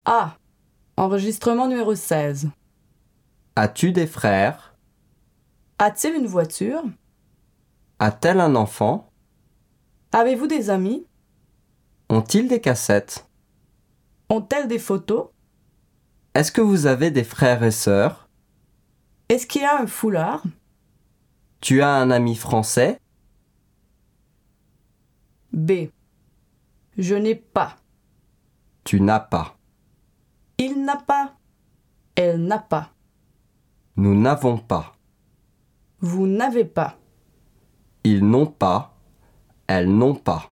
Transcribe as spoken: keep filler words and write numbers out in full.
A. Enregistrement numéro seize. As-tu des frères? A-t-il une voiture? A-t-elle un enfant? Avez-vous des amis? Ont-ils des cassettes? Ont-elles des photos? Est-ce que vous avez des frères et sœurs? Est-ce qu'il y a un foulard? Tu as un ami français? B. Je n'ai pas. Tu n'as pas. Il n'a pas. Elle n'a pas. Nous n'avons pas. Vous n'avez pas. Ils n'ont pas. Elles n'ont pas.